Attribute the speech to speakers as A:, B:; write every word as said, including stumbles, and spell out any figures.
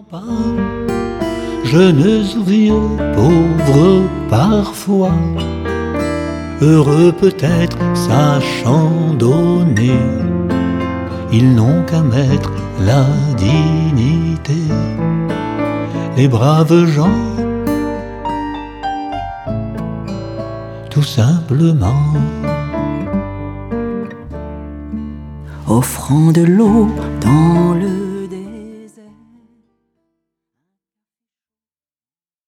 A: pas, jeunes ou vieux, pauvres parfois, heureux peut-être, sachant donner, ils n'ont qu'à mettre la dignité. Les braves gens, tout simplement,
B: offrant de l'eau dans le